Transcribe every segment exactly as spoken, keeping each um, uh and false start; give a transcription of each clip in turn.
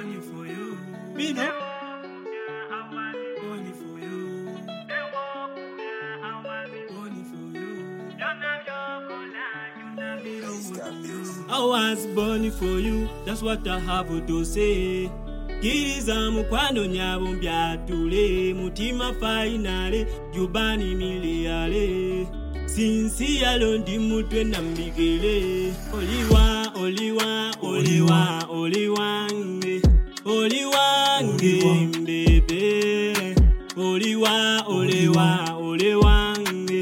Only for you. Me no. Only for you. Only for you. I was born for you. That's what I have to say. Kiriza mukwano nyabo mbyatule mutima finale jubani miliale sinsi yalondi mutwe na mbigele oliwa oliwa oliwa oliwange oliwange mbebe oliwa oliwa oliwange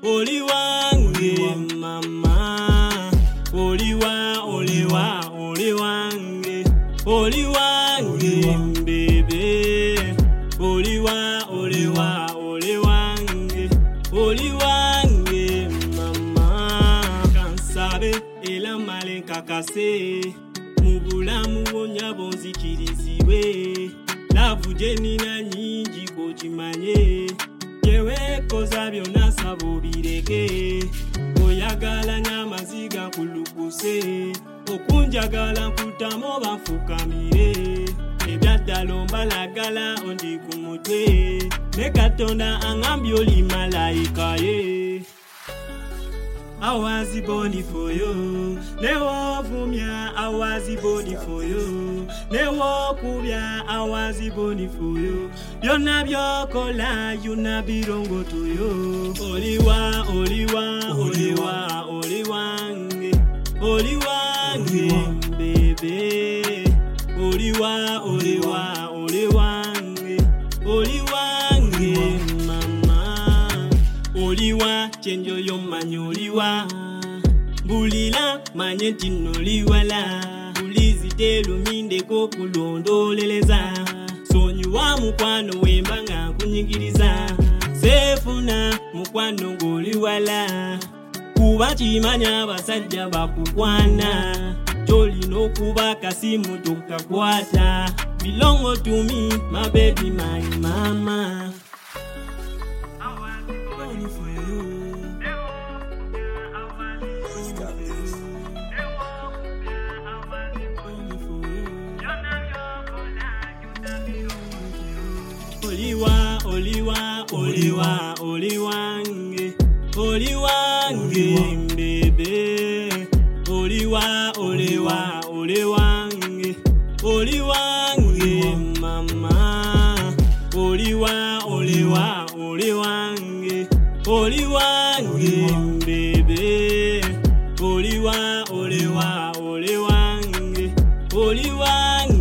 oliwange mama oliwa oliwa oliwange oliwange mbebe oliwa oliwa oliwange oliwange mama kansabe ela male kakase mubulamu bonya bonzikiriziwe lavuje nina nyingi kokimanye yewe koza byonna sabo bireke oyagala nyamaziga kulukuse okunjagala nkutamo bafukamire ebyaddala ombalagala ondi ku mutwe ne Katonda angambye oli malayika ye. I was born for you. Newo vumya, I was born for you. Newo kubya, I was born for you. Byonna byokola, yonna birongo to you. Oliwa, oliwa, oliwa, oliwange, oliwange, baby. Oliwa, oliwa, oliwange, oliwange, mama. Oliwa, chenjo yo manyoliwa. Bulila, manyeti noliwala. Bulizi telu minde kokulondoleleza. Sonyiwa mukwano wembanga kunyigiriza. Sefuna mukwano goliwala. Kuba chimanya basajja bakukwana. Joli no kuba kasimu tukakwata. Belong to me, my baby, my mama. Only for you. Oliwa, oliwa, oliwa, oliwange, oliwange, mbebe. Oliwa, oliwa, oliwange, oliwange, mama. Oliwa, oliwa, oliwange, oliwange, mbebe. Oliwa, oliwa, oliwange, oliwange.